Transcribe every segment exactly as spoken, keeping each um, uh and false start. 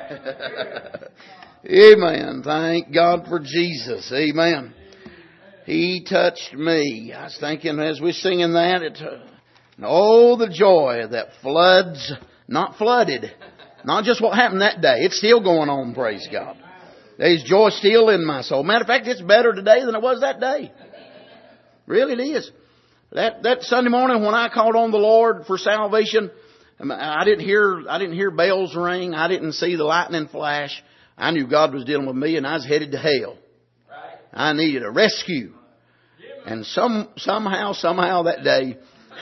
Amen. Thank God for Jesus. Amen. He touched me. I was thinking as we're singing that, it, uh, oh, the joy that floods, not flooded, not just what happened that day. It's still going on, praise God. There's joy still in my soul. Matter of fact, it's better today than it was that day. Really it is. That, that Sunday morning when I called on the Lord for salvation, I didn't hear, I didn't hear bells ring. I didn't see the lightning flash. I knew God was dealing with me and I was headed to hell. I needed a rescue. And some, somehow, somehow that day,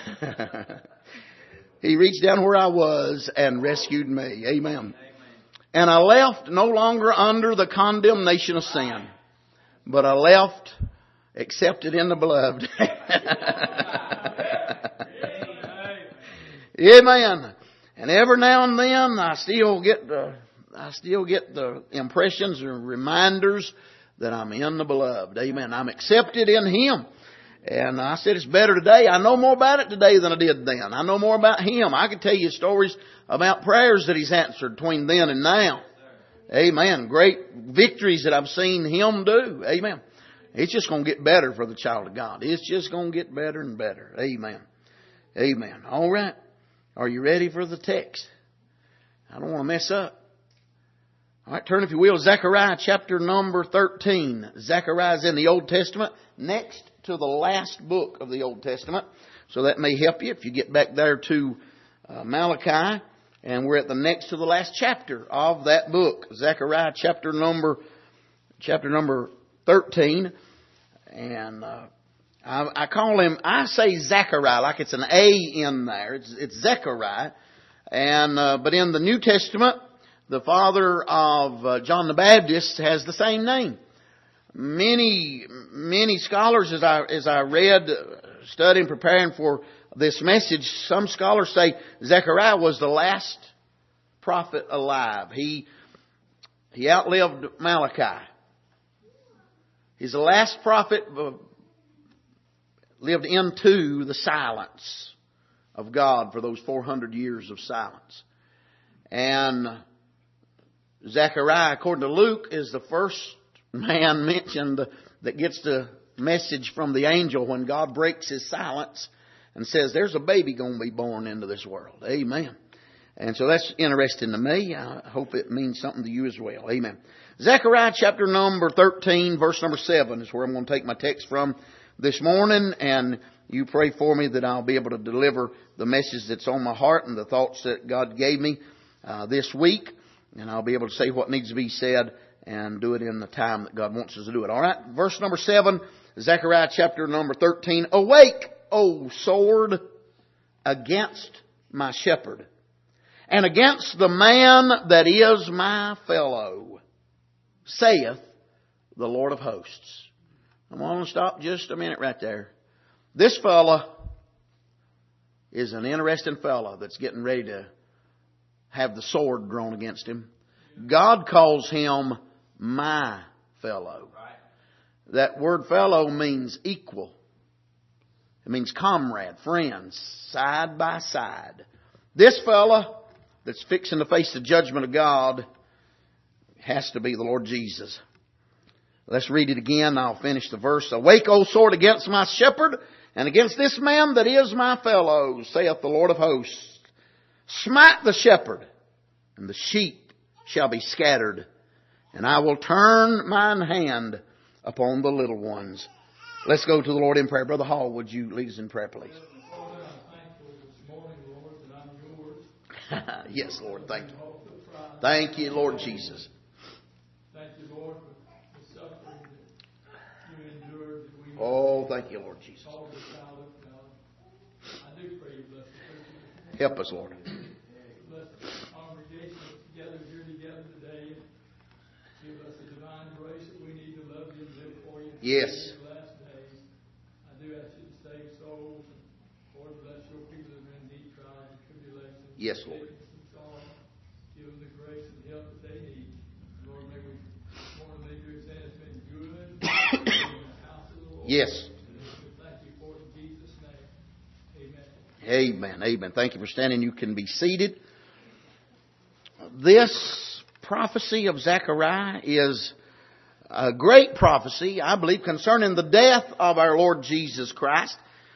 He reached down where I was and rescued me. Amen. And I left no longer under the condemnation of sin, but I left accepted in the beloved. Amen. And every now and then I still get the, I still get the impressions and reminders that I'm in the beloved. Amen. I'm accepted in Him. And I said it's better today. I know more about it today than I did then. I know more about Him. I could tell you stories about prayers that He's answered between then and now. Amen. Great victories that I've seen Him do. Amen. It's just going to get better for the child of God. It's just going to get better and better. Amen. Amen. All right. Are you ready for the text? I don't want to mess up. All right, turn if you will, Zechariah chapter number thirteen. Zechariah is in the Old Testament, next to the last book of the Old Testament. So that may help you if you get back there to uh, Malachi. And we're at the next to the last chapter of that book. Zechariah chapter number, chapter number thirteen. And uh, I, I call him, I say Zechariah like it's an A in there. It's, it's Zechariah. And, uh, but in the New Testament, the father of uh, John the Baptist has the same name. Many, many scholars, as I, as I read, studying, preparing for this message, some scholars say Zechariah was the last prophet alive. He, he outlived Malachi. He's the last prophet lived into the silence of God for those four hundred years of silence. And Zechariah, according to Luke, is the first man mentioned that gets the message from the angel when God breaks His silence and says, there's a baby going to be born into this world. Amen. And so that's interesting to me. I hope it means something to you as well. Amen. Zechariah chapter number thirteen, verse number seven is where I'm going to take my text from this morning. And you pray for me that I'll be able to deliver the message that's on my heart and the thoughts that God gave me uh, this week. And I'll be able to say what needs to be said and do it in the time that God wants us to do it. All right. Verse number seven, Zechariah chapter number thirteen. Awake, O sword, against my shepherd, and against the man that is my fellow, saith the Lord of hosts. I'm going to stop just a minute right there. This fella is an interesting fella that's getting ready to have the sword drawn against him. God calls him my fellow. That word fellow means equal. It means comrade, friends, side by side. This fella that's fixing to face the judgment of God has to be the Lord Jesus. Let's read it again. I'll finish the verse. Awake, O sword, against my shepherd, and against this man that is my fellow, saith the Lord of hosts. Smite the shepherd, and the sheep shall be scattered, and I will turn mine hand upon the little ones. Let's go to the Lord in prayer. Brother Hall, would you lead us in prayer, please? Yes, Lord. Thank you. Thank you, Lord Jesus. Thank you, Lord, for the suffering that you endured. That we oh, thank you, Lord Jesus. I do pray you bless the Help us, Lord. Bless the congregation together here together today. Give us the divine grace that we need to love you and live for you. Yes. In the last days. I do ask you to save souls. And Lord, bless your people that are in deep trials and tribulations. Yes, Lord. Give them the grace and help that they need. Lord, may we more than they do say it's been good in the house of the Lord. Yes. Thank you for it in Jesus' name. Amen. Amen. Amen. Thank you for standing. You can be seated. This prophecy of Zechariah is a great prophecy, I believe, concerning the death of our Lord Jesus Christ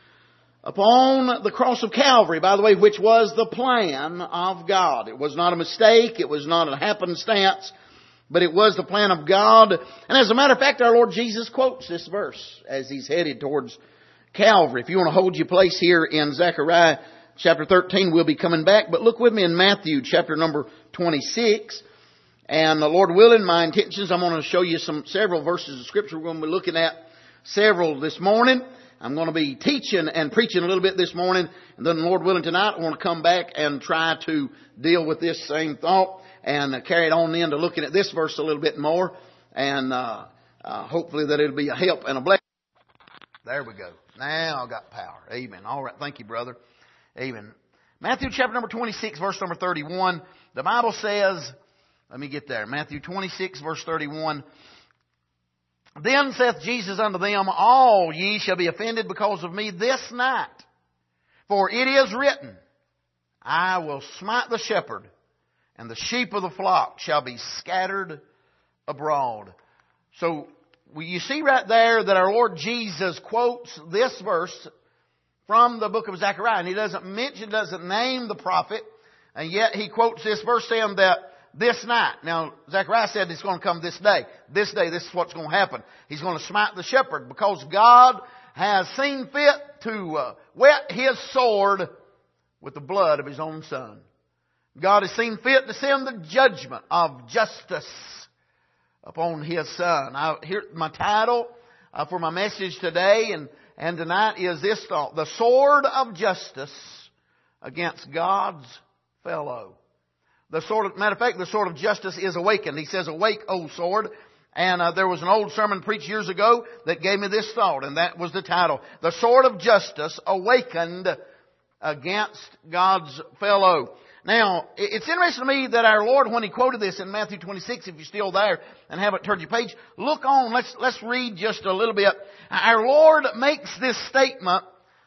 upon the cross of Calvary, by the way, which was the plan of God. It was not a mistake. It was not a happenstance, but it was the plan of God. And as a matter of fact, our Lord Jesus quotes this verse as He's headed towards Calvary. If you want to hold your place here in Zechariah chapter thirteen, we'll be coming back. But look with me in Matthew chapter number twenty-six. And the Lord willing, my intentions, I'm going to show you some several verses of Scripture. We're going to be looking at several this morning. I'm going to be teaching and preaching a little bit this morning. And then, Lord willing, tonight I want to come back and try to deal with this same thought and carry it on into looking at this verse a little bit more. And uh, uh, hopefully that it'll be a help and a blessing. There we go. Now I got power. Amen. All right. Thank you, brother. Amen. Matthew chapter number twenty-six, verse number thirty-one. The Bible says, let me get there. Matthew twenty-six, verse thirty-one. Then saith Jesus unto them, All ye shall be offended because of me this night. For it is written, I will smite the shepherd, and the sheep of the flock shall be scattered abroad. So, you see right there that our Lord Jesus quotes this verse from the book of Zechariah. And He doesn't mention, doesn't name the prophet, and yet He quotes this verse saying that this night. Now, Zechariah said it's going to come this day. This day, this is what's going to happen. He's going to smite the shepherd because God has seen fit to uh, wet His sword with the blood of His own Son. God has seen fit to send the judgment of justice upon His Son. Now, here, my title uh, for my message today and, and tonight is this thought: the sword of justice against God's fellow. The sword of, matter of fact, the sword of justice is awakened. He says, awake, O sword. And uh, there was an old sermon preached years ago that gave me this thought, and that was the title: the sword of justice awakened against God's fellow. Now, it's interesting to me that our Lord, when He quoted this in Matthew twenty-six, if you're still there and haven't turned your page, look on, let's, let's read just a little bit. Our Lord makes this statement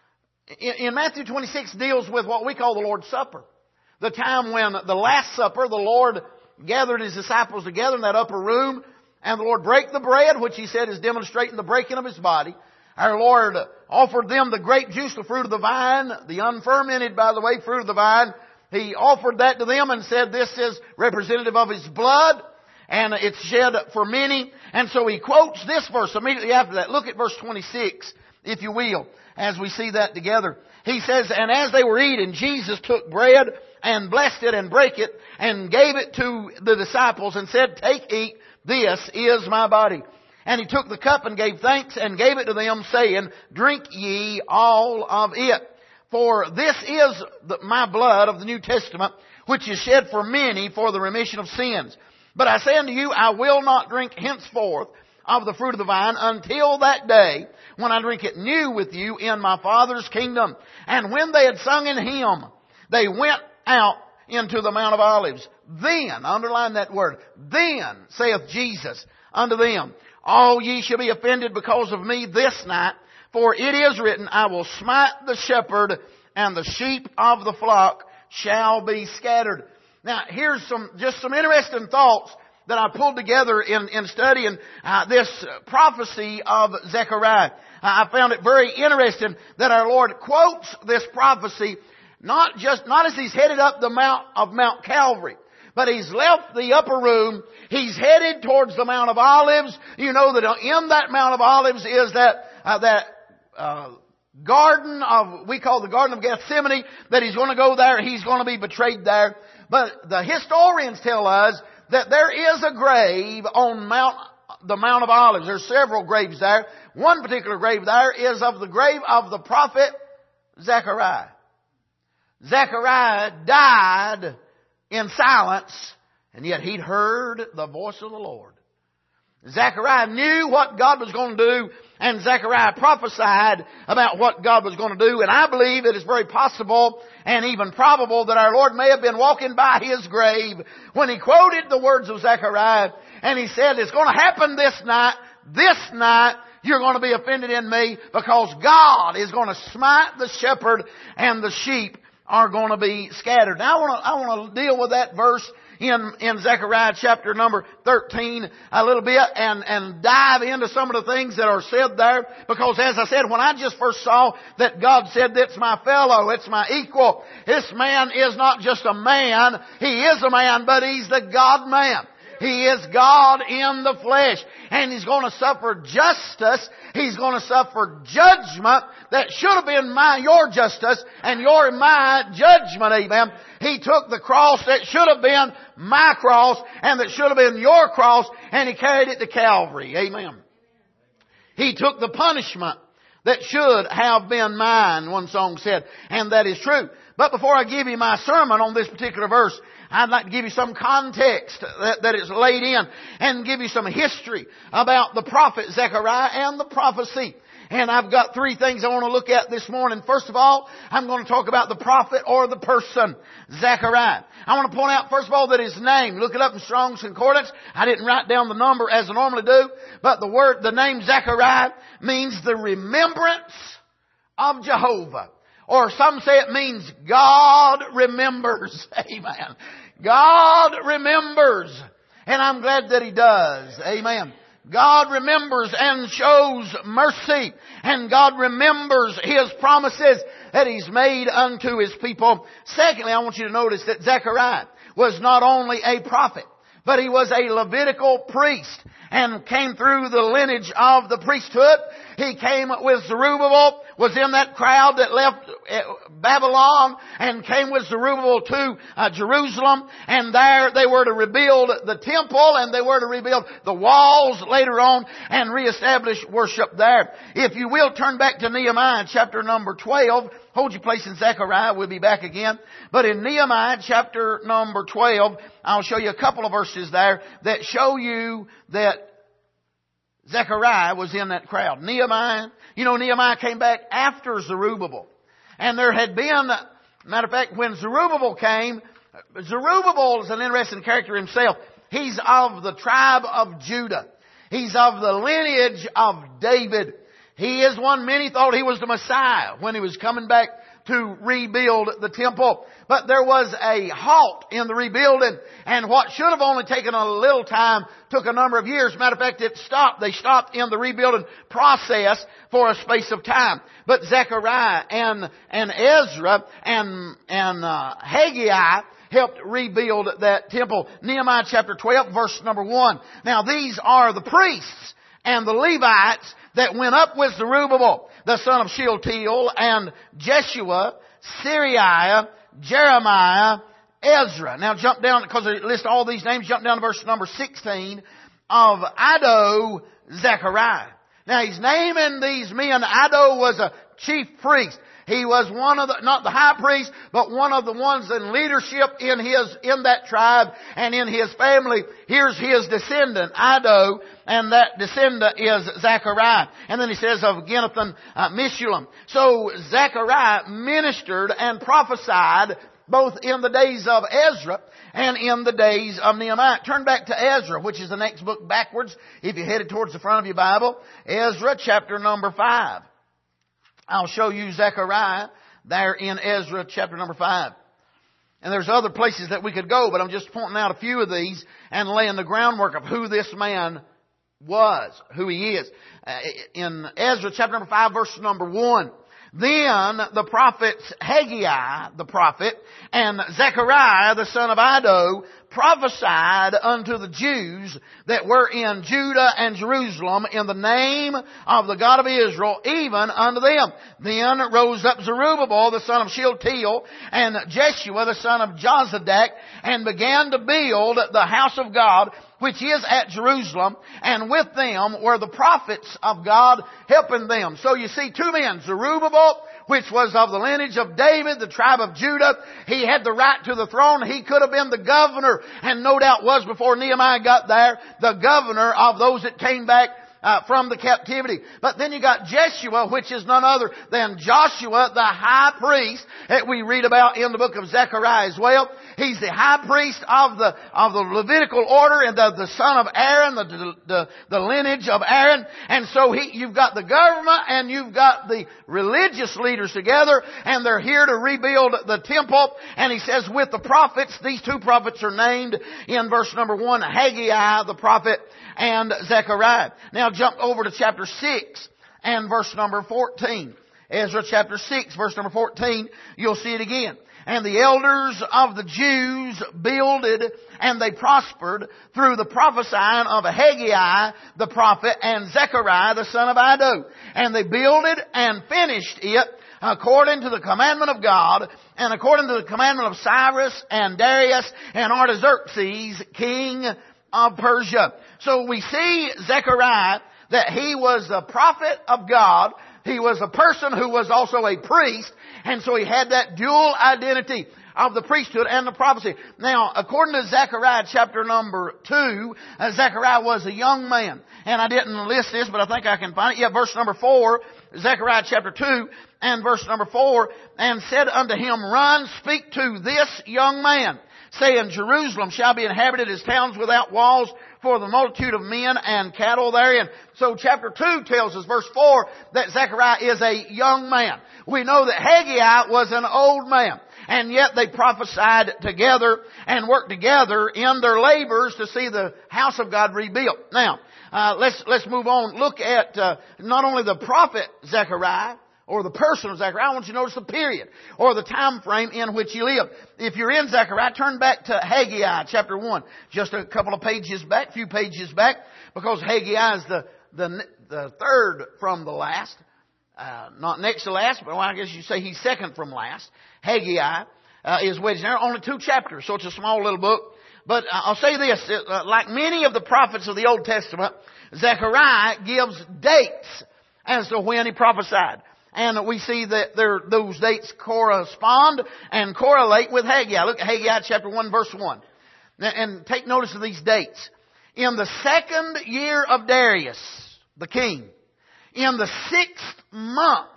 in, in Matthew twenty-six, deals with what we call the Lord's Supper. The time when the Last Supper, the Lord gathered His disciples together in that upper room, and the Lord brake the bread, which He said is demonstrating the breaking of His body. Our Lord offered them the grape juice, the fruit of the vine, the unfermented, by the way, fruit of the vine. He offered that to them and said, this is representative of His blood, and it's shed for many. And so He quotes this verse immediately after that. Look at verse twenty-six, if you will, as we see that together. He says, and as they were eating, Jesus took bread and blessed it and brake it and gave it to the disciples and said, Take, eat, this is my body. And He took the cup and gave thanks and gave it to them, saying, Drink ye all of it. For this is the, my blood of the New Testament, which is shed for many for the remission of sins. But I say unto you, I will not drink henceforth of the fruit of the vine until that day when I drink it new with you in my Father's kingdom. And when they had sung an hymn, they went out into the Mount of Olives. Then, underline that word, then saith Jesus unto them, All ye shall be offended because of me this night, for it is written, I will smite the shepherd, and the sheep of the flock shall be scattered. Now, here's some just some interesting thoughts that I pulled together in, in studying uh, this prophecy of Zechariah. Uh, I found it very interesting that our Lord quotes this prophecy not just not as He's headed up the mount of Mount Calvary, but He's left the upper room. He's headed towards the Mount of Olives. You know that in that Mount of Olives is that uh, that uh, garden of we call the Garden of Gethsemane. That He's going to go there. He's going to be betrayed there. But the historians tell us that there is a grave on Mount the Mount of Olives. There's several graves there. One particular grave there is of the grave of the prophet Zechariah. Zechariah died in silence, and yet he'd heard the voice of the Lord. Zechariah knew what God was going to do, and Zechariah prophesied about what God was going to do. And I believe it is very possible and even probable that our Lord may have been walking by His grave when He quoted the words of Zechariah, and He said, it's going to happen this night. This night you're going to be offended in me because God is going to smite the shepherd and the sheep are going to be scattered. Now I want to, I want to deal with that verse in, in Zechariah chapter number thirteen a little bit and, and dive into some of the things that are said there. Because as I said, when I just first saw that God said, that's my fellow, it's my equal. This man is not just a man. He is a man, but he's the God man. He is God in the flesh. And He's going to suffer justice. He's going to suffer judgment that should have been my, your justice and your and my judgment. Amen. He took the cross that should have been my cross and that should have been your cross, and He carried it to Calvary. Amen. He took the punishment that should have been mine, one song said, and that is true. But before I give you my sermon on this particular verse, I'd like to give you some context that, that is laid in and give you some history about the prophet Zechariah and the prophecy. And I've got three things I want to look at this morning. First of all, I'm going to talk about the prophet or the person, Zechariah. I want to point out, first of all, that his name, look it up in Strong's Concordance. I didn't write down the number as I normally do, but the word, the name Zechariah means the remembrance of Jehovah. Or some say it means God remembers. Amen. God remembers. And I'm glad that He does. Amen. God remembers and shows mercy. And God remembers His promises that He's made unto His people. Secondly, I want you to notice that Zechariah was not only a prophet, but he was a Levitical priest and came through the lineage of the priesthood. He came with Zerubbabel, was in that crowd that left Babylon and came with Zerubbabel to uh, Jerusalem. And there they were to rebuild the temple and they were to rebuild the walls later on and reestablish worship there. If you will, turn back to Nehemiah chapter number twelve. Hold your place in Zechariah. We'll be back again. But in Nehemiah chapter number twelve, I'll show you a couple of verses there that show you that Zechariah was in that crowd. Nehemiah, you know, Nehemiah came back after Zerubbabel. And there had been, matter of fact, when Zerubbabel came, Zerubbabel is an interesting character himself. He's of the tribe of Judah. He's of the lineage of David. He is one many thought he was the Messiah when he was coming back to rebuild the temple. But there was a halt in the rebuilding, and what should have only taken a little time took a number of years. Matter of fact, it stopped. They stopped in the rebuilding process for a space of time. But Zechariah and, and Ezra and, and uh, Haggai helped rebuild that temple. Nehemiah chapter twelve, verse number one. Now these are the priests and the Levites that went up with Zerubbabel, the son of Shealtiel, and Jeshua, Seriah, Jeremiah, Ezra. Now jump down, because they list all these names, jump down to verse number sixteen of Iddo, Zechariah. Now he's naming these men. Iddo was a chief priest. He was one of the, not the high priest, but one of the ones in leadership in his, in that tribe and in his family. Here's his descendant, Iddo, and that descendant is Zechariah. And then he says of Ginnathan, uh, Meshullam. So Zechariah ministered and prophesied both in the days of Ezra and in the days of Nehemiah. Turn back to Ezra, which is the next book backwards, if you're headed towards the front of your Bible. Ezra chapter number five. I'll show you Zechariah there in Ezra chapter number five. And there's other places that we could go, but I'm just pointing out a few of these and laying the groundwork of who this man was, who he is. Uh, in Ezra chapter number five, verse number one. Then the prophets Haggai, the prophet, and Zechariah, the son of Iddo, prophesied unto the Jews that were in Judah and Jerusalem in the name of the God of Israel, even unto them. Then rose up Zerubbabel, the son of Shealtiel, and Jeshua, the son of Jozadak, and began to build the house of God, which is at Jerusalem, and with them were the prophets of God helping them. So you see two men, Zerubbabel, which was of the lineage of David, the tribe of Judah. He had the right to the throne. He could have been the governor, and no doubt was before Nehemiah got there, the governor of those that came back uh, from the captivity. But then you got Jeshua, which is none other than Joshua, the high priest, that we read about in the book of Zechariah as well. He's the high priest of the of the Levitical order and the, the son of Aaron, the, the the lineage of Aaron. And so he, you've got the government and you've got the religious leaders together, and they're here to rebuild the temple. And he says with the prophets, these two prophets are named in verse number one, Haggai the prophet and Zechariah. Now jump over to chapter six and verse number fourteen. Ezra chapter six, verse number fourteen, you'll see it again. And the elders of the Jews builded, and they prospered through the prophesying of Haggai the prophet and Zechariah the son of Iddo. And they builded and finished it according to the commandment of God, and according to the commandment of Cyrus and Darius and Artaxerxes, king of Persia. So we see Zechariah, that he was a prophet of God. He was a person who was also a priest, and so he had that dual identity of the priesthood and the prophecy. Now, according to Zechariah chapter number two, uh, Zechariah was a young man. And I didn't list this, but I think I can find it. Yeah, verse number four, Zechariah chapter two and verse number four, and said unto him, Run, speak to this young man, saying, Jerusalem shall be inhabited as towns without walls, for the multitude of men and cattle therein. So chapter two tells us, verse four, that Zechariah is a young man. We know that Haggai was an old man. And yet they prophesied together and worked together in their labors to see the house of God rebuilt. Now, uh, let's, let's move on. Look at, uh, not only the prophet Zechariah, or the person of Zechariah. I want you to notice the period, or the time frame in which he lived. If you're in Zechariah, turn back to Haggai chapter one. Just a couple of pages back, few pages back, because Haggai is the, the, the third from the last. Uh, not next to last, but well, I guess you say he's second from last. Haggai uh, is wedged there. Only two chapters, so it's a small little book. But uh, I'll say this, uh, like many of the prophets of the Old Testament, Zechariah gives dates as to when he prophesied. And we see that there, those dates correspond and correlate with Haggai. Look at Haggai chapter one, verse one. And take notice of these dates. In the second year of Darius, the king, in the sixth month,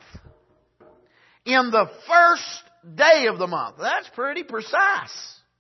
in the first day of the month. That's pretty precise.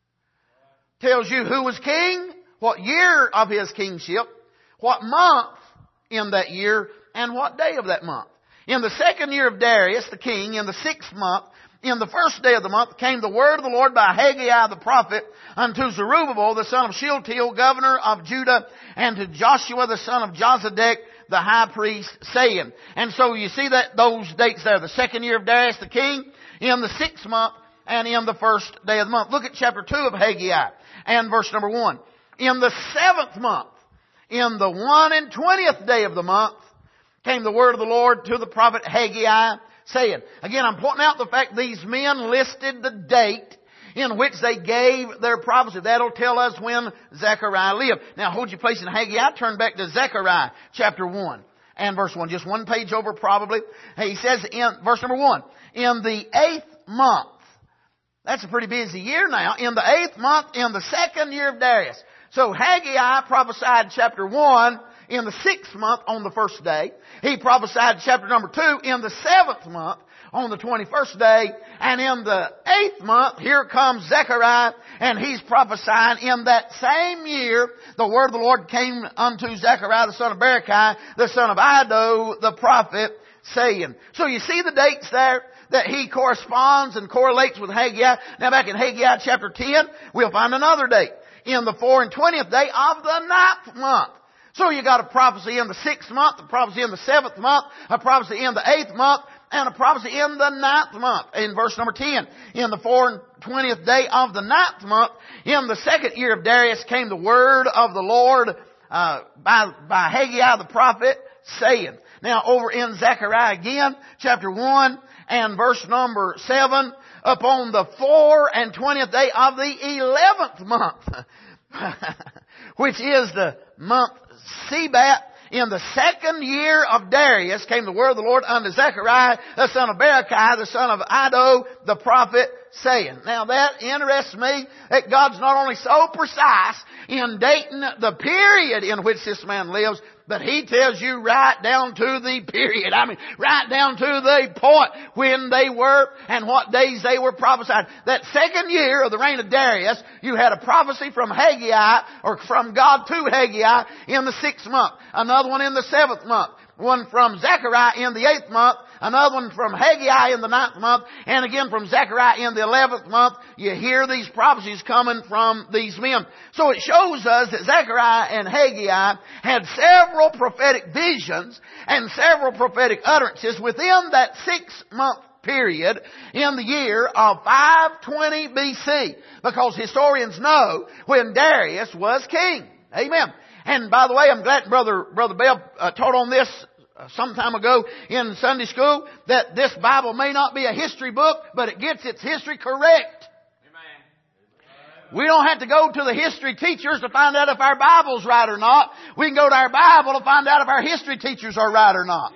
Tells you who was king, what year of his kingship, what month in that year, and what day of that month. In the second year of Darius, the king, in the sixth month, in the first day of the month, came the word of the Lord by Haggai the prophet unto Zerubbabel, the son of Shealtiel, governor of Judah, and to Joshua, the son of Jozadak, the high priest, saying. And so you see that those dates there. The second year of Darius, the king, in the sixth month, and in the first day of the month. Look at chapter two of Haggai, and verse number one. In the seventh month, in the one and twentieth day of the month, came the word of the Lord to the prophet Haggai, saying. Again, I'm pointing out the fact these men listed the date in which they gave their prophecy. That'll tell us when Zechariah lived. Now, hold your place in Haggai. Turn back to Zechariah chapter one and verse one. Just one page over probably. He says in verse number one, in the eighth month. That's a pretty busy year now. In the eighth month, in the second year of Darius. So Haggai prophesied chapter one in the sixth month on the first day. He prophesied chapter number two in the seventh month on the twenty-first day. And in the eighth month, here comes Zechariah, and he's prophesying in that same year. The word of the Lord came unto Zechariah, the son of Berechiah, the son of Iddo, the prophet, saying. So you see the dates there that he corresponds and correlates with Haggai. Now back in Haggai chapter ten, we'll find another date. In the four and twentieth day of the ninth month. So you got a prophecy in the sixth month, a prophecy in the seventh month, a prophecy in the eighth month, and a prophecy in the ninth month. In verse number ten, in the four and twentieth day of the ninth month, in the second year of Darius, came the word of the Lord uh, by, by Haggai the prophet, saying. Now over in Zechariah again, chapter one and verse number seven, upon the four and twentieth day of the eleventh month, which is the month Sebat, in the second year of Darius, came the word of the Lord unto Zechariah, the son of Berechiah, the son of Iddo, the prophet, saying. Now that interests me that God's not only so precise in dating the period in which this man lives, but He tells you right down to the period. I mean, right down to the point when they were and what days they were prophesied. That second year of the reign of Darius, you had a prophecy from Haggai, or from God to Haggai, in the sixth month. Another one in the seventh month. One from Zechariah in the eighth month. Another one from Haggai in the ninth month. And again from Zechariah in the eleventh month. You hear these prophecies coming from these men. So it shows us that Zechariah and Haggai had several prophetic visions and several prophetic utterances within that six month period in the year of five twenty B C. Because historians know when Darius was king. Amen. And by the way, I'm glad Brother, Brother Bell uh, taught on this uh, some time ago in Sunday school, that this Bible may not be a history book, but it gets its history correct. Amen. We don't have to go to the history teachers to find out if our Bible's right or not. We can go to our Bible to find out if our history teachers are right or not.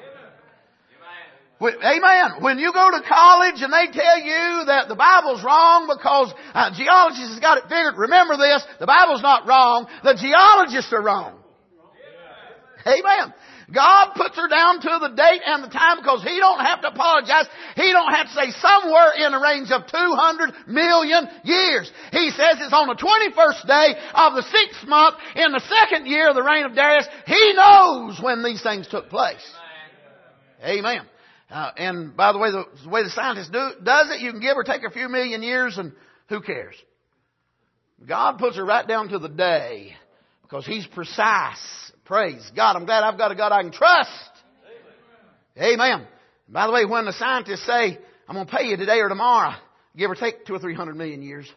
Amen. When you go to college and they tell you that the Bible's wrong because uh, geologists has got it figured, remember this, the Bible's not wrong, the geologists are wrong. Amen. God puts her down to the date and the time because He don't have to apologize. He don't have to say somewhere in the range of two hundred million years. He says it's on the twenty-first day of the sixth month in the second year of the reign of Darius. He knows when these things took place. Amen. Uh, and by the way, the, the way the scientist do, does it, you can give or take a few million years and who cares? God puts it right down to the day because He's precise. Praise God. I'm glad I've got a God I can trust. Amen. Amen. By the way, when the scientists say, I'm going to pay you today or tomorrow, give or take two or three hundred million years,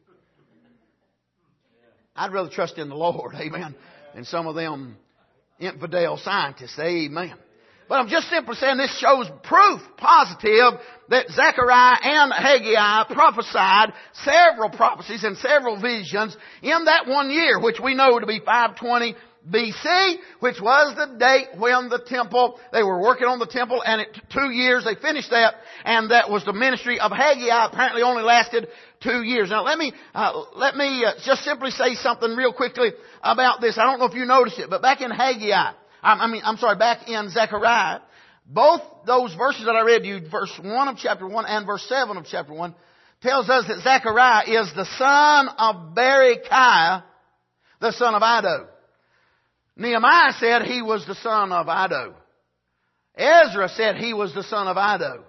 I'd rather trust in the Lord. Amen. Than some of them infidel scientists. Amen. But I'm just simply saying this shows proof positive that Zechariah and Haggai prophesied several prophecies and several visions in that one year, which we know to be five twenty B C, which was the date when the temple, they were working on the temple, and it two years they finished that, and that was the ministry of Haggai. Apparently only lasted two years. Now let me, uh, let me uh, just simply say something real quickly about this. I don't know if you noticed it, but back in Haggai, I mean, I'm sorry, back in Zechariah, both those verses that I read to you, verse one of chapter one and verse seven of chapter one, tells us that Zechariah is the son of Berechiah, the son of Iddo. Nehemiah said he was the son of Iddo. Ezra said he was the son of Iddo.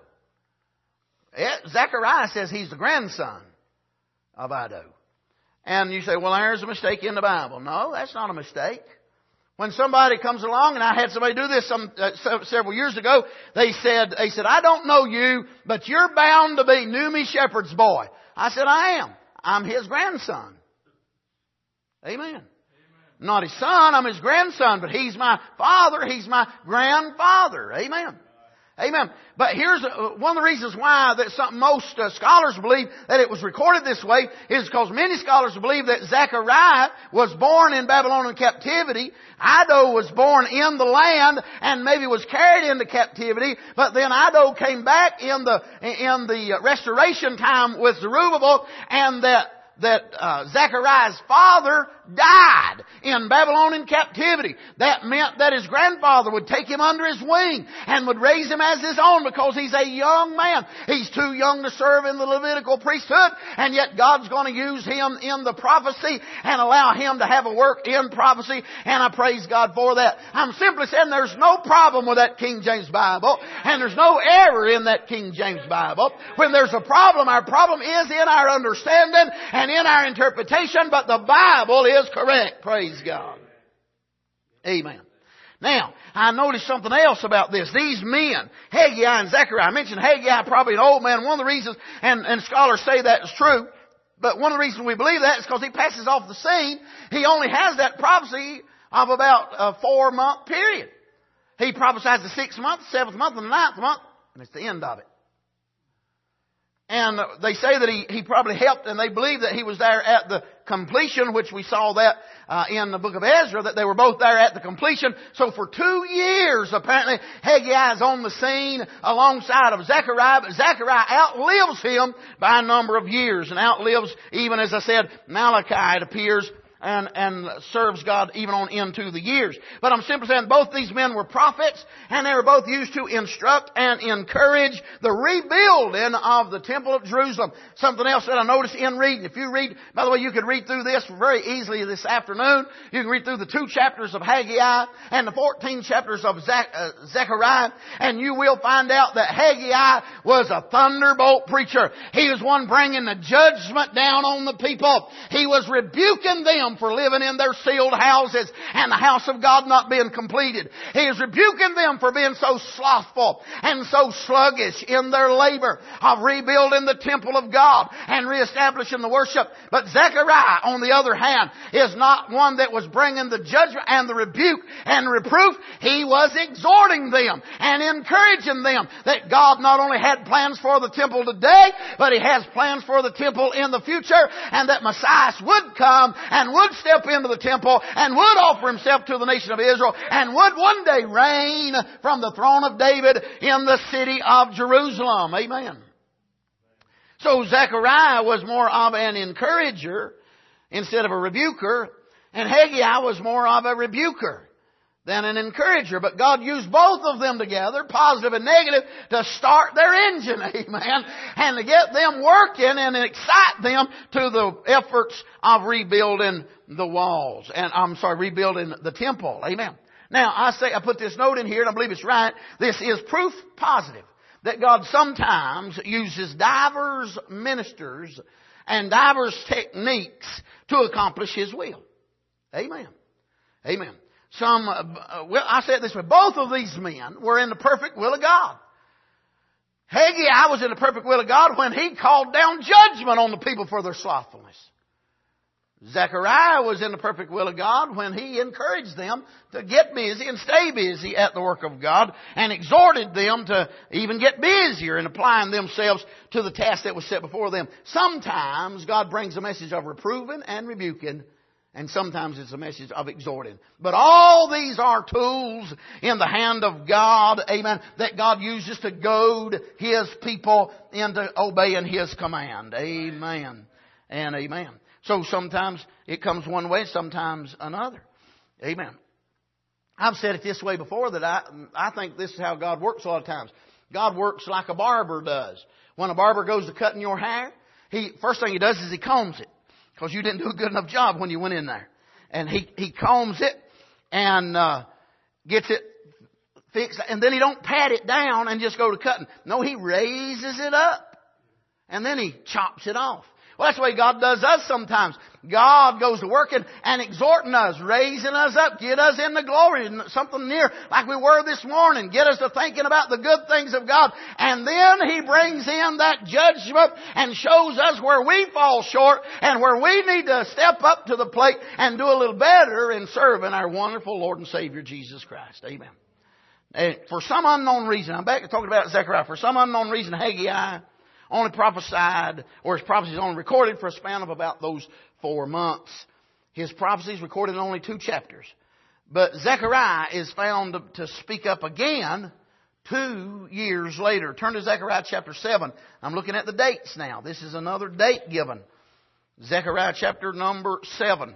Zechariah says he's the grandson of Iddo. And you say, well, there's a mistake in the Bible. No, that's not a mistake. When somebody comes along, and I had somebody do this some uh, several years ago, they said, they said, I don't know you, but you're bound to be Numi Shepherd's boy. I said, I am. I'm his grandson. Amen. Amen. Not his son, I'm his grandson, but he's my father, he's my grandfather. Amen. Amen. But here's one of the reasons why that some, most uh, scholars believe that it was recorded this way is because many scholars believe that Zechariah was born in Babylonian captivity. Iddo was born in the land and maybe was carried into captivity. But then Iddo came back in the in the restoration time with Zerubbabel, and that that uh, Zechariah's father died in Babylonian captivity. That meant that his grandfather would take him under his wing and would raise him as his own because he's a young man. He's too young to serve in the Levitical priesthood, and yet God's going to use him in the prophecy and allow him to have a work in prophecy, and I praise God for that. I'm simply saying there's no problem with that King James Bible, and there's no error in that King James Bible. When there's a problem, our problem is in our understanding and in our interpretation, but the Bible is correct. Praise God. Amen. Now, I noticed something else about this. These men, Haggai and Zechariah, I mentioned Haggai, probably an old man. One of the reasons, and, and scholars say that is true, but one of the reasons we believe that is because he passes off the scene. He only has that prophecy of about a four month period. He prophesies the sixth month, the seventh month, and the ninth month, and it's the end of it. And they say that he, he probably helped, and they believe that he was there at the completion, which we saw that uh, in the book of Ezra, that they were both there at the completion. So for two years, apparently, Haggai is on the scene alongside of Zechariah, but Zechariah outlives him by a number of years, and outlives, even as I said, Malachi, it appears, and, and serves God even on into the years. But I'm simply saying both these men were prophets, and they were both used to instruct and encourage the rebuilding of the Temple of Jerusalem. Something else that I noticed in reading. If you read, by the way, you could read through this very easily this afternoon. You can read through the two chapters of Haggai and the fourteen chapters of Zech- uh, Zechariah, and you will find out that Haggai was a thunderbolt preacher. He was one bringing the judgment down on the people. He was rebuking them for living in their sealed houses and the house of God not being completed. He is rebuking them for being so slothful and so sluggish in their labor of rebuilding the temple of God and reestablishing the worship. But Zechariah, on the other hand, is not one that was bringing the judgment and the rebuke and reproof. He was exhorting them and encouraging them that God not only had plans for the temple today, but He has plans for the temple in the future, and that Messiah would come and would would step into the temple and would offer Himself to the nation of Israel and would one day reign from the throne of David in the city of Jerusalem. Amen. So Zechariah was more of an encourager instead of a rebuker, and Haggai was more of a rebuker than an encourager. But God used both of them together, positive and negative, to start their engine, amen, and to get them working and excite them to the efforts of rebuilding the walls. And I'm sorry, rebuilding the temple, amen. Now, I say, I put this note in here, and I believe it's right. This is proof positive that God sometimes uses divers ministers and divers techniques to accomplish His will. Amen. Amen. Some, uh, well, I say it this way. Both of these men were in the perfect will of God. Haggai was in the perfect will of God when he called down judgment on the people for their slothfulness. Zechariah was in the perfect will of God when he encouraged them to get busy and stay busy at the work of God, and exhorted them to even get busier in applying themselves to the task that was set before them. Sometimes God brings a message of reproving and rebuking, and sometimes it's a message of exhorting. But all these are tools in the hand of God, amen, that God uses to goad His people into obeying His command. Amen and amen. So sometimes it comes one way, sometimes another. Amen. I've said it this way before, that I, I think this is how God works a lot of times. God works like a barber does. When a barber goes to cutting your hair, he first thing he does is he combs it. Because you didn't do a good enough job when you went in there. And he, he combs it and uh, gets it fixed. And then he don't pat it down and just go to cutting. No, he raises it up. And then he chops it off. Well, that's the way God does us sometimes. God goes to working and exhorting us, raising us up, get us in the glory, something near like we were this morning, get us to thinking about the good things of God. And then He brings in that judgment and shows us where we fall short and where we need to step up to the plate and do a little better in serving our wonderful Lord and Savior Jesus Christ. Amen. And for some unknown reason, I'm back to talking about Zechariah, for some unknown reason, Haggai only prophesied, or his prophecies only recorded for a span of about those four months. His prophecies recorded in only two chapters. But Zechariah is found to, to speak up again two years later. Turn to Zechariah chapter seven. I'm looking at the dates now. This is another date given. Zechariah chapter number seven.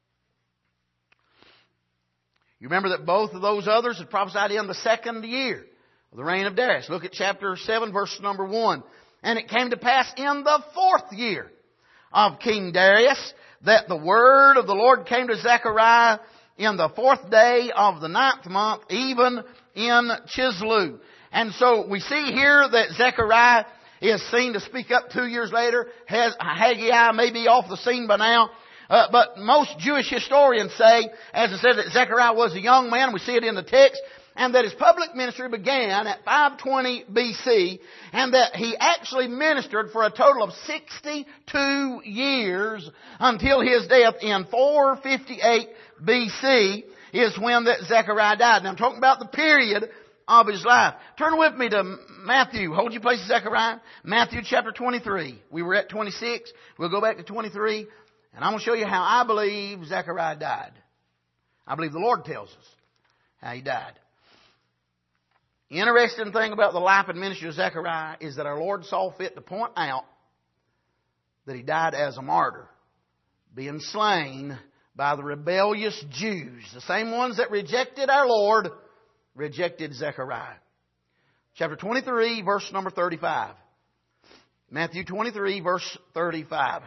You remember that both of those others had prophesied in the second year of the reign of Darius. Look at chapter seven, verse number one. And it came to pass in the fourth year of King Darius that the word of the Lord came to Zechariah in the fourth day of the ninth month, even in Chisleu. And so we see here that Zechariah is seen to speak up two years later. Haggai may be off the scene by now. Uh, but most Jewish historians say, as I said, that Zechariah was a young man. We see it in the text. And that his public ministry began at five twenty B C, and that he actually ministered for a total of sixty-two years until his death in four fifty-eight B C is when that Zechariah died. Now I'm talking about the period of his life. Turn with me to Matthew. Hold your place, Zechariah. Matthew chapter twenty-three. We were at twenty-six. We'll go back to twenty-three. And I'm going to show you how I believe Zechariah died. I believe the Lord tells us how he died. The interesting thing about the life and ministry of Zechariah is that our Lord saw fit to point out that he died as a martyr, being slain by the rebellious Jews. The same ones that rejected our Lord rejected Zechariah. Chapter twenty-three, verse number thirty-five. Matthew twenty-three, verse thirty-five.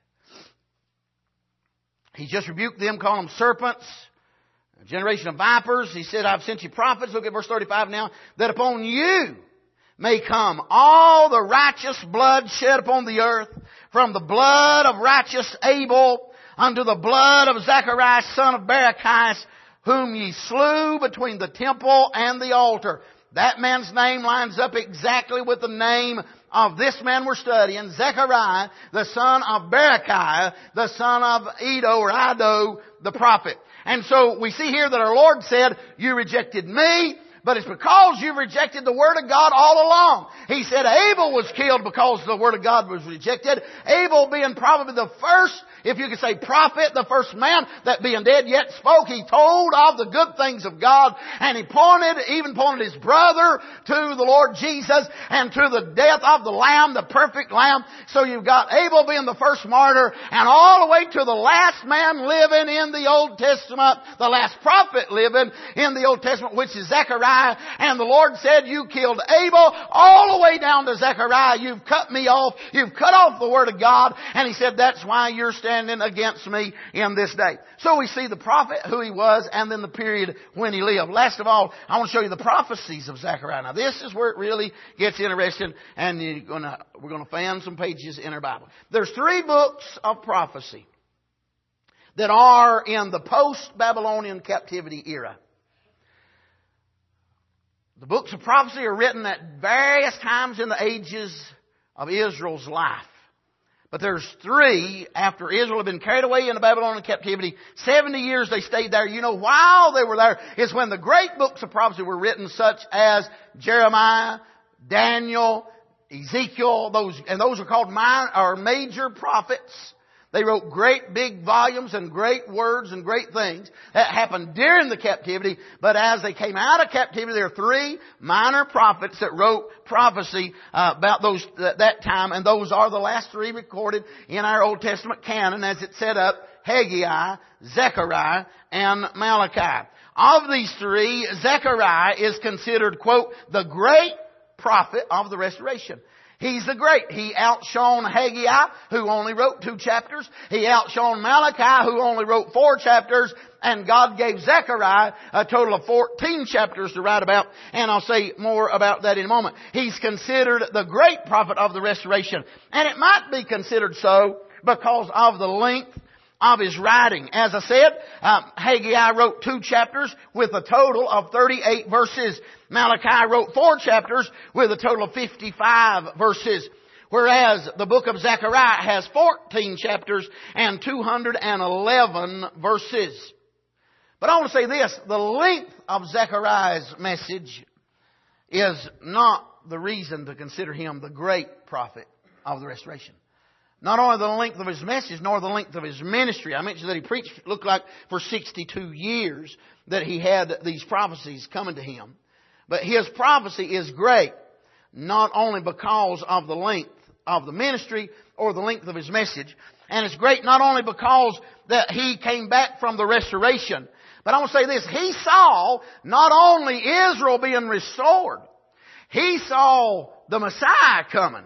He just rebuked them, calling them serpents, a generation of vipers. He said, I've sent you prophets. Look at verse thirty-five now. That upon you may come all the righteous blood shed upon the earth, from the blood of righteous Abel unto the blood of Zacharias, son of Barachias, whom ye slew between the temple and the altar. That man's name lines up exactly with the name of this man we're studying, Zechariah, the son of Barachiah, the son of Edo or Iddo, the prophet. And so we see here that our Lord said, you rejected me, but it's because you rejected the Word of God all along. He said Abel was killed because the Word of God was rejected. Abel being probably the first, if you could say prophet, the first man that being dead yet spoke. He told of the good things of God, and he pointed, even pointed his brother to the Lord Jesus and to the death of the Lamb, the perfect Lamb. So you've got Abel being the first martyr, and all the way to the last man living in the Old Testament, the last prophet living in the Old Testament, which is Zechariah. And the Lord said, you killed Abel, all the way down to Zechariah. You've cut me off. You've cut off the Word of God. And he said, that's why you're standing against me in this day. So we see the prophet, who he was, and then the period when he lived. Last of all, I want to show you the prophecies of Zechariah. Now this is where it really gets interesting, and you're gonna, we're going to fan some pages in our Bible. There's three books of prophecy that are in the post-Babylonian captivity era. The books of prophecy are written at various times in the ages of Israel's life. But there's three after Israel had been carried away into Babylonian captivity. seventy years they stayed there. You know, while they were there is when the great books of prophecy were written, such as Jeremiah, Daniel, Ezekiel, those, and those are called minor, or major prophets. They wrote great big volumes and great words and great things that happened during the captivity. But as they came out of captivity, there are three minor prophets that wrote prophecy uh, about those that time. And those are the last three recorded in our Old Testament canon as it's set up: Haggai, Zechariah, and Malachi. Of these three, Zechariah is considered, quote, the great prophet of the restoration. He's the great. He outshone Haggai, who only wrote two chapters. He outshone Malachi, who only wrote four chapters. And God gave Zechariah a total of fourteen chapters to write about. And I'll say more about that in a moment. He's considered the great prophet of the restoration. And it might be considered so because of the length of his writing. As I said, um, Haggai wrote two chapters with a total of thirty-eight verses. Malachi wrote four chapters with a total of fifty-five verses. Whereas the book of Zechariah has fourteen chapters and two hundred eleven verses. But I want to say this, the length of Zechariah's message is not the reason to consider him the great prophet of the restoration. Not only the length of his message, nor the length of his ministry. I mentioned that he preached, it looked like, for sixty-two years that he had these prophecies coming to him. But his prophecy is great, not only because of the length of the ministry or the length of his message. And it's great not only because that he came back from the restoration. But I want to say this, he saw not only Israel being restored, he saw the Messiah coming.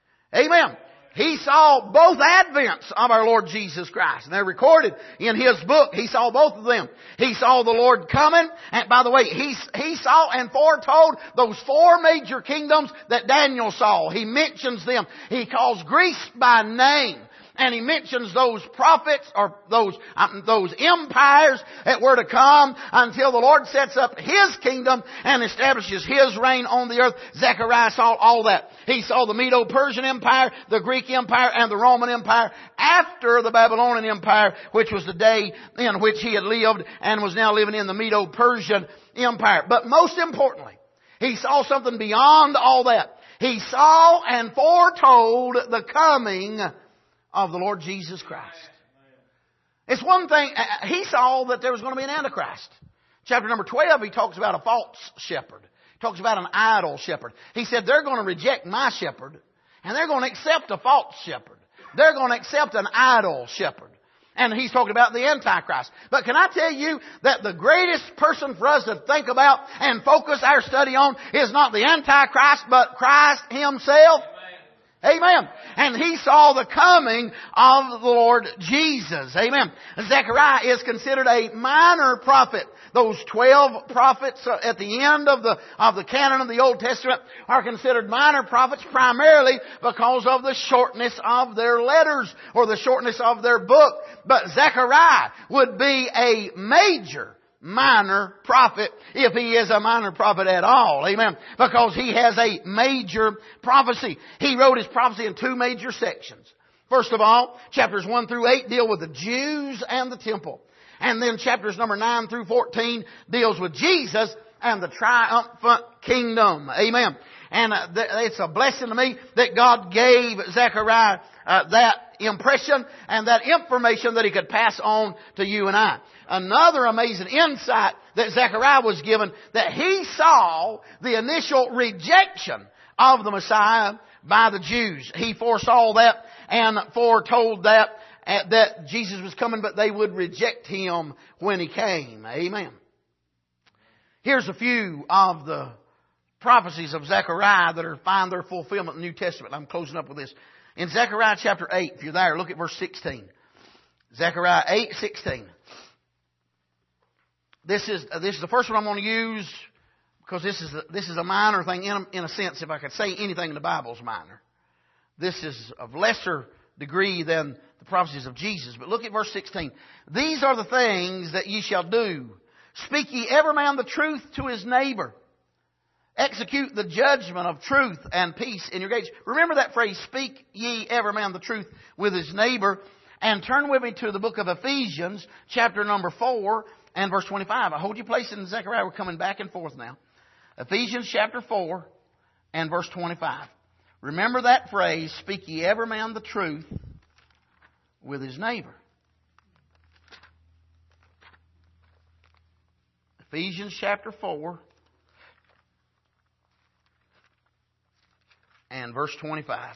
Amen. He saw both advents of our Lord Jesus Christ. And they're recorded in his book. He saw both of them. He saw the Lord coming. And by the way, he, he saw and foretold those four major kingdoms that Daniel saw. He mentions them. He calls Greece by name. And he mentions those prophets or those um, those empires that were to come until the Lord sets up His kingdom and establishes His reign on the earth. Zechariah saw all that. He saw the Medo-Persian Empire, the Greek Empire, and the Roman Empire after the Babylonian Empire, which was the day in which he had lived and was now living in the Medo-Persian Empire. But most importantly, He saw something beyond all that. He saw and foretold the coming of the Lord Jesus Christ. It's one thing, he saw that there was going to be an Antichrist. Chapter number twelve, he talks about a false shepherd. He talks about an idol shepherd. He said they're going to reject my shepherd and they're going to accept a false shepherd. They're going to accept an idol shepherd. And he's talking about the Antichrist. But can I tell you that the greatest person for us to think about and focus our study on is not the Antichrist, but Christ Himself? Amen. And he saw the coming of the Lord Jesus. Amen. Zechariah is considered a minor prophet. Those twelve prophets at the end of the, of the canon of the Old Testament are considered minor prophets primarily because of the shortness of their letters or the shortness of their book. But Zechariah would be a major minor prophet, if he is a minor prophet at all. Amen. Because he has a major prophecy. He wrote his prophecy in two major sections. First of all, chapters one through eight deal with the Jews and the temple. And then chapters number nine through fourteen deals with Jesus and the triumphant kingdom. Amen. And uh, th- it's a blessing to me that God gave Zechariah uh, that impression and that information that he could pass on to you and I. Another amazing insight that Zechariah was given, that he saw the initial rejection of the Messiah by the Jews. He foresaw that and foretold that, uh, that Jesus was coming, but they would reject Him when He came. Amen. Here's a few of the prophecies of Zechariah that are find their fulfillment in the New Testament. I'm closing up with this. In Zechariah chapter eight, if you're there, look at verse sixteen. Zechariah eight sixteen. This is this is the first one I'm going to use because this is a, this is a minor thing in a, in a sense. If I could say anything in the Bible is minor, this is of lesser degree than the prophecies of Jesus. But look at verse sixteen. These are the things that ye shall do. Speak ye every man the truth to his neighbor. Execute the judgment of truth and peace in your gates. Remember that phrase, speak ye every man the truth with his neighbor. And turn with me to the book of Ephesians, chapter number four and verse twenty-five. I hold your place in Zechariah. We're coming back and forth now. Ephesians chapter four and verse twenty-five. Remember that phrase, speak ye every man the truth with his neighbor. Ephesians chapter four and verse twenty-five.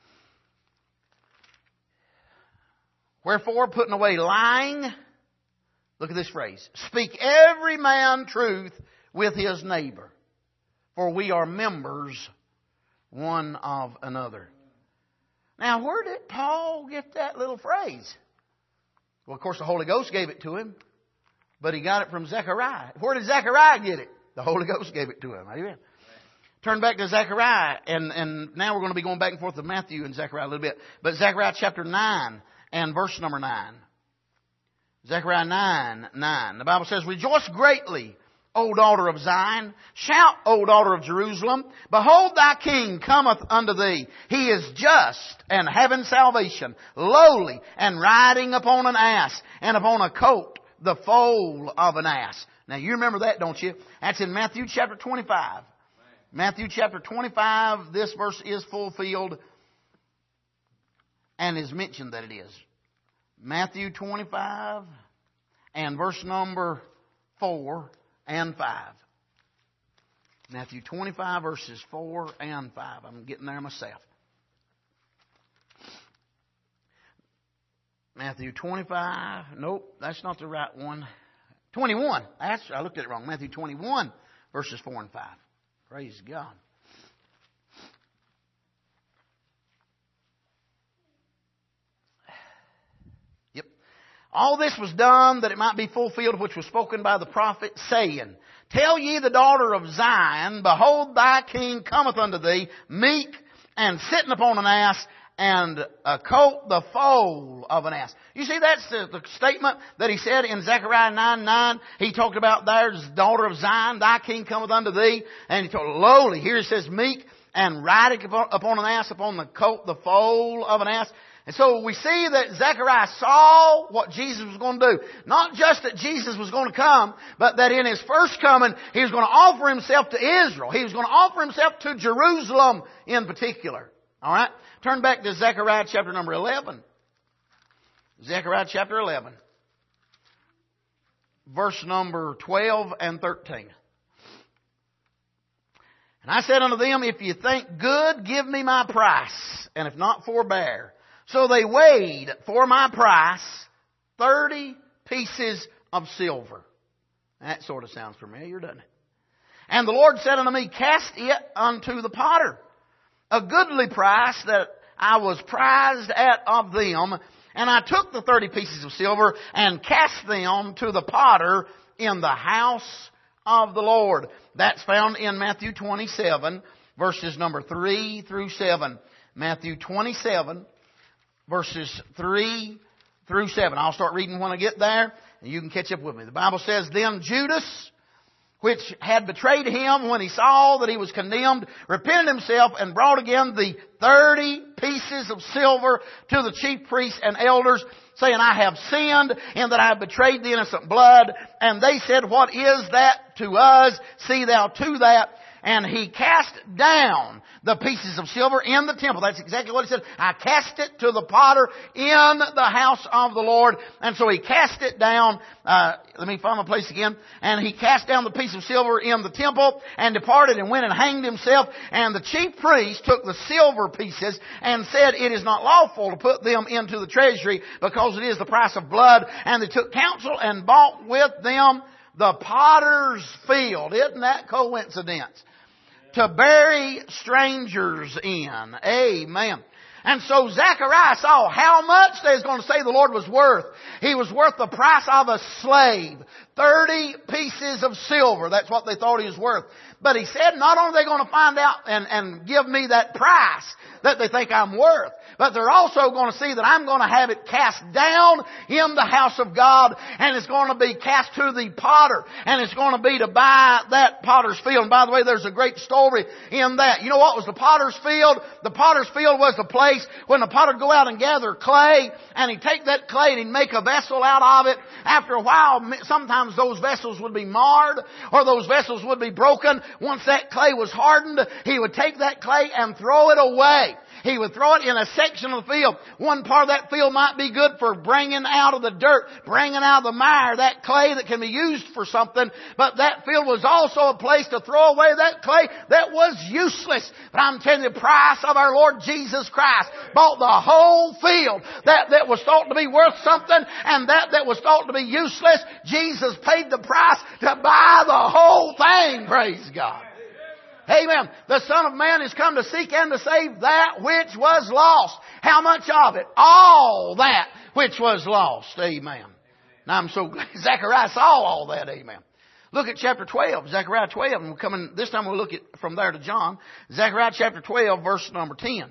Wherefore, putting away lying, look at this phrase, speak every man truth with his neighbor, for we are members one of another. Now, where did Paul get that little phrase? Well, of course, the Holy Ghost gave it to him, but he got it from Zechariah. Where did Zechariah get it? The Holy Ghost gave it to him. Amen. Turn back to Zechariah, and, and now we're going to be going back and forth with Matthew and Zechariah a little bit. But Zechariah chapter nine and verse number nine. Zechariah nine, nine. The Bible says, rejoice greatly, O daughter of Zion. Shout, O daughter of Jerusalem. Behold, thy king cometh unto thee. He is just and having salvation, lowly and riding upon an ass, and upon a coat, the foal of an ass. Now you remember that, don't you? That's in Matthew chapter twenty-five. Matthew chapter twenty-five, this verse is fulfilled and is mentioned that it is. Matthew twenty-five and verse number four and five. Matthew twenty-five verses four and five. I'm getting there myself. Matthew twenty-five. Nope, that's not the right one. twenty-one. That's, I looked at it wrong. Matthew twenty-one verses four and five. Praise God. Yep. All this was done that it might be fulfilled which was spoken by the prophet, saying, tell ye the daughter of Zion, behold thy king cometh unto thee, meek and sitting upon an ass, and a coat the foal of an ass. You see, that's the, the statement that he said in Zechariah nine nine. He talked about there's daughter of Zion, thy king cometh unto thee. And he told lowly. Here he says meek and riding upon, upon an ass, upon the coat, the foal of an ass. And so we see that Zechariah saw what Jesus was going to do. Not just that Jesus was going to come, but that in His first coming, He was going to offer Himself to Israel. He was going to offer Himself to Jerusalem in particular. Alright? Turn back to Zechariah chapter number eleven. Zechariah chapter eleven. Verse number twelve and thirteen. And I said unto them, if you think good, give me my price, and if not, forbear. So they weighed for my price thirty pieces of silver. That sort of sounds familiar, doesn't it? And the Lord said unto me, cast it unto the potter. A goodly price that I was prized at of them. And I took the thirty pieces of silver and cast them to the potter in the house of the Lord. That's found in Matthew twenty-seven, verses number three through seven. Matthew twenty-seven, verses three through seven. I'll start reading when I get there, and you can catch up with me. The Bible says, then Judas, which had betrayed Him when he saw that he was condemned, repented himself and brought again the thirty pieces of silver to the chief priests and elders, saying, I have sinned in that I have betrayed the innocent blood. And they said, what is that to us? See thou to that. And he cast down the pieces of silver in the temple. That's exactly what he said. I cast it to the potter in the house of the Lord. And so he cast it down. Uh, let me find my place again. And he cast down the piece of silver in the temple and departed and went and hanged himself. And the chief priest took the silver pieces and said, it is not lawful to put them into the treasury because it is the price of blood. And they took counsel and bought with them the potter's field. Isn't that coincidence? To bury strangers in. Amen. And so Zechariah saw how much they was going to say the Lord was worth. He was worth the price of a slave. Thirty pieces of silver. That's what they thought he was worth. But he said, not only are they going to find out and, and give me that price that they think I'm worth, but they're also going to see that I'm going to have it cast down in the house of God, and it's going to be cast to the potter, and it's going to be to buy that potter's field. And by the way, there's a great story in that. You know what was the potter's field? The potter's field was the place when the potter would go out and gather clay, and he'd take that clay and he'd make a vessel out of it. After a while, sometimes those vessels would be marred, or those vessels would be broken. Once that clay was hardened, he would take that clay and throw it away. He would throw it in a section of the field. One part of that field might be good for bringing out of the dirt, bringing out of the mire, that clay that can be used for something. But that field was also a place to throw away that clay that was useless. But I'm telling you, the price of our Lord Jesus Christ bought the whole field. That that was thought to be worth something, and that that was thought to be useless. Jesus paid the price to buy the whole thing. Praise God. Amen. The Son of Man is come to seek and to save that which was lost. How much of it? All that which was lost. Amen. Now I'm so glad Zechariah saw all that. Amen. Look at chapter twelve, Zechariah twelve, and we're coming, this time we'll look at from there to John. Zechariah chapter twelve, verse number ten.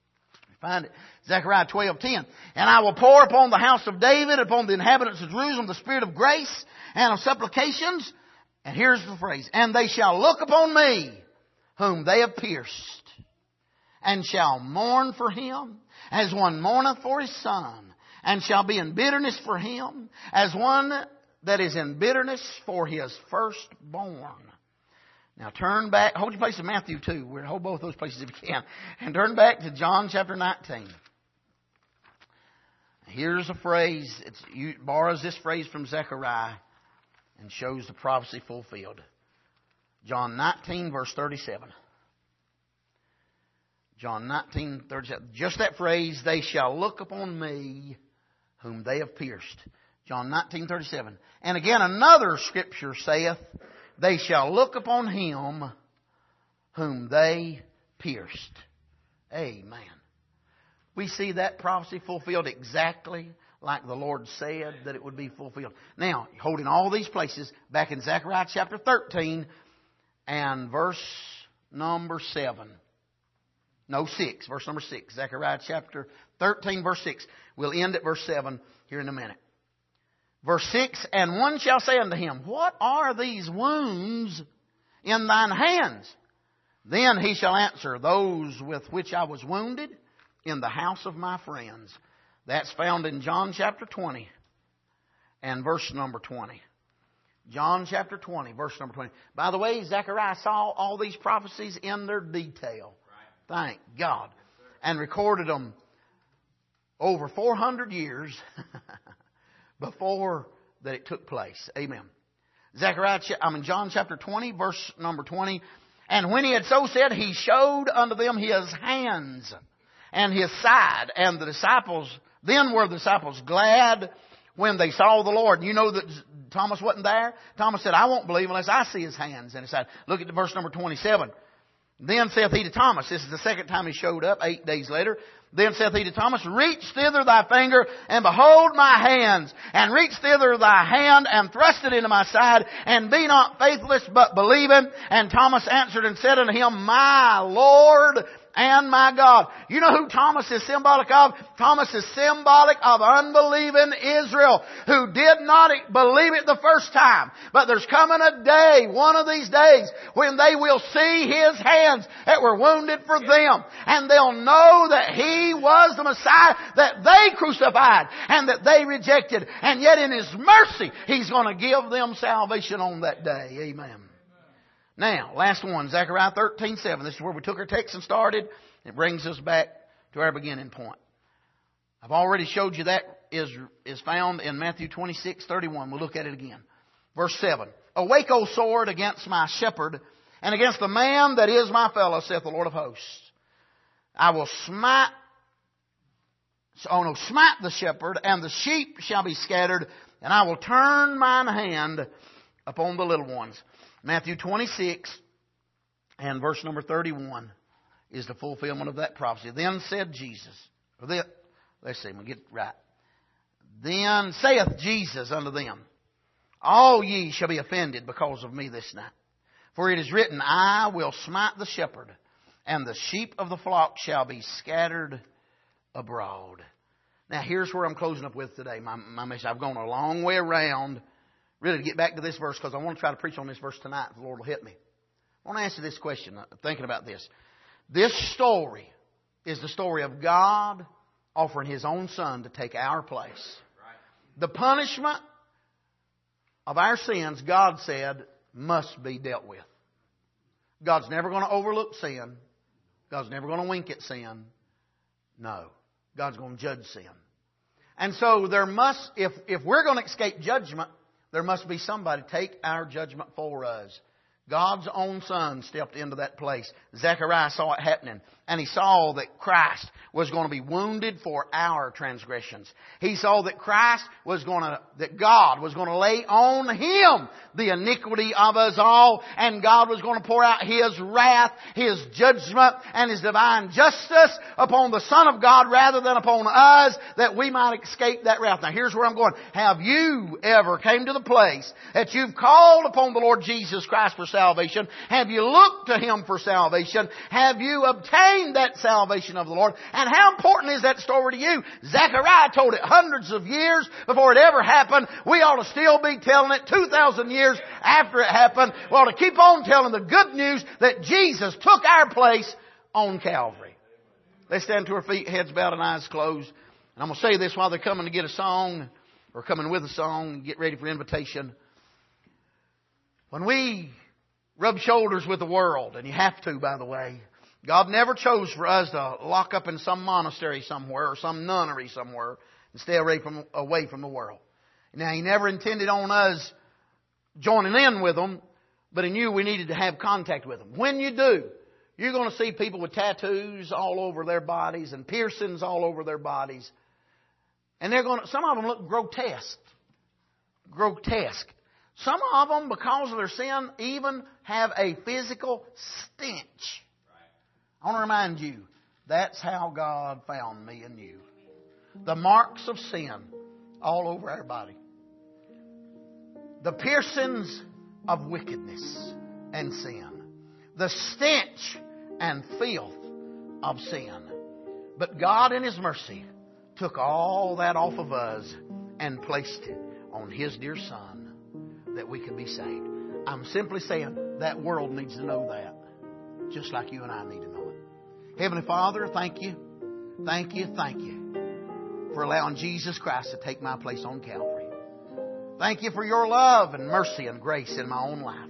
Find it. Zechariah twelve, ten. And I will pour upon the house of David, upon the inhabitants of Jerusalem, the spirit of grace and of supplications. And here's the phrase. And they shall look upon me, whom they have pierced, and shall mourn for him, as one mourneth for his son, and shall be in bitterness for him, as one that is in bitterness for his firstborn. Now turn back, hold your place in Matthew two. We'll hold both those places if you can. And turn back to John chapter nineteen. Here's a phrase, it's, it borrows this phrase from Zechariah and shows the prophecy fulfilled. John nineteen, verse thirty-seven. John nineteen, thirty-seven. Just that phrase, they shall look upon me, whom they have pierced. John nineteen, thirty-seven. And again, another scripture saith, they shall look upon him, whom they pierced. Amen. We see that prophecy fulfilled exactly like the Lord said that it would be fulfilled. Now, holding all these places, back in Zechariah chapter thirteen, and verse number seven. No, six. Verse number six. Zechariah chapter thirteen, verse six. We'll end at verse seven here in a minute. Verse six, and one shall say unto him, what are these wounds in thine hands? Then he shall answer, those with which I was wounded in the house of my friends. That's found in John chapter twenty and verse number twenty. John chapter twenty, verse number twenty. By the way, Zechariah saw all these prophecies in their detail. Thank God. And recorded them over four hundred years before that it took place. Amen. Zechariah, I mean John chapter twenty, verse number twenty. And when he had so said, he showed unto them his hands and his side. And the disciples, then were the disciples glad when they saw the Lord. You know that Thomas wasn't there? Thomas said, I won't believe unless I see his hands and his side. Look at the verse number twenty-seven. Then saith he to Thomas, this is the second time he showed up, eight days later. Then saith he to Thomas, reach thither thy finger, and behold my hands, and reach thither thy hand, and thrust it into my side, and be not faithless, but believing. And Thomas answered and said unto him, my Lord and my God. You know who Thomas is symbolic of? Thomas is symbolic of unbelieving Israel, who did not believe it the first time. But there's coming a day, one of these days, when they will see His hands that were wounded for them. And they'll know that He was the Messiah that they crucified and that they rejected. And yet in His mercy, He's going to give them salvation on that day. Amen. Now, last one, Zechariah thirteen seven. This is where we took our text and started. It brings us back to our beginning point. I've already showed you that is, is found in Matthew twenty-six thirty-one. We'll look at it again. Verse seven. Awake, O sword, against my shepherd, and against the man that is my fellow, saith the Lord of hosts. I will smite, oh no, smite the shepherd, and the sheep shall be scattered, and I will turn mine hand upon the little ones. Matthew twenty-six and verse number thirty-one is the fulfillment of that prophecy. Then said Jesus, or then, let's see, we'll get it right. Then saith Jesus unto them, all ye shall be offended because of me this night. For it is written, I will smite the shepherd, and the sheep of the flock shall be scattered abroad. Now here's where I'm closing up with today, my, my message. I've gone a long way around really to get back to this verse, because I want to try to preach on this verse tonight if the Lord will hit me. I want to answer this question, thinking about this. This story is the story of God offering His own Son to take our place. The punishment of our sins, God said, must be dealt with. God's never going to overlook sin. God's never going to wink at sin. No. God's going to judge sin. And so there must, if, if we're going to escape judgment, there must be somebody take our judgment for us. God's own Son stepped into that place. Zechariah saw it happening. And he saw that Christ was going to be wounded for our transgressions. He saw that Christ was going to, that God was going to lay on Him the iniquity of us all. And God was going to pour out His wrath, His judgment, and His divine justice upon the Son of God rather than upon us, that we might escape that wrath. Now here's where I'm going. Have you ever came to the place that you've called upon the Lord Jesus Christ for salvation? Have you looked to Him for salvation? Have you obtained that salvation of the Lord? And how important is that story to you? Zechariah told it hundreds of years before it ever happened. We ought to still be telling it two thousand years after it happened. We ought to keep on telling the good news that Jesus took our place on Calvary. Let's stand to our feet, heads bowed and eyes closed. And I'm going to say this while they're coming to get a song, or coming with a song, and get ready for invitation. When we rub shoulders with the world, and you have to, by the way, God never chose for us to lock up in some monastery somewhere or some nunnery somewhere and stay away from, away from the world. Now, He never intended on us joining in with them, but He knew we needed to have contact with them. When you do, you're going to see people with tattoos all over their bodies and piercings all over their bodies. And they're going to, some of them look grotesque. Grotesque. Some of them, because of their sin, even have a physical stench. I want to remind you, that's how God found me and you. The marks of sin all over our body. The piercings of wickedness and sin. The stench and filth of sin. But God in His mercy took all that off of us and placed it on His dear Son that we could be saved. I'm simply saying that world needs to know that. Just like you and I need to know it. Heavenly Father, thank you Thank you, thank you for allowing Jesus Christ to take my place on Calvary. Thank you for your love and mercy and grace in my own life.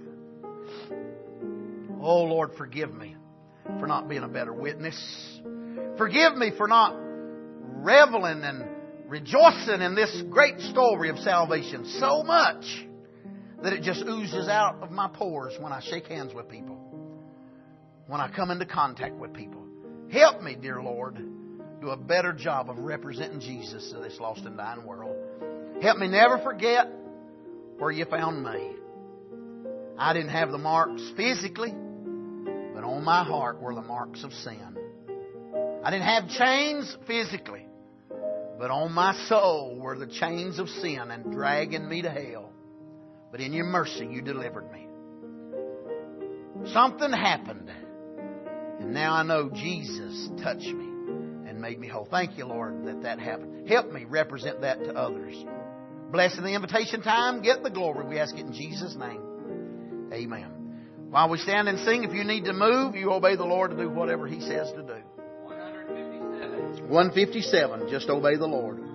Oh, Lord, forgive me for not being a better witness. Forgive me for not reveling and rejoicing in this great story of salvation so much that it just oozes out of my pores when I shake hands with people, when I come into contact with people. Help me, dear Lord, do a better job of representing Jesus to this lost and dying world. Help me never forget where you found me. I didn't have the marks physically, but on my heart were the marks of sin. I didn't have chains physically, but on my soul were the chains of sin and dragging me to hell. But in your mercy, you delivered me. Something happened. And now I know Jesus touched me and made me whole. Thank you, Lord, that that happened. Help me represent that to others. Blessing the invitation time. Get the glory. We ask it in Jesus' name. Amen. While we stand and sing, if you need to move, you obey the Lord to do whatever He says to do. one fifty-seven. one fifty-seven. Just obey the Lord.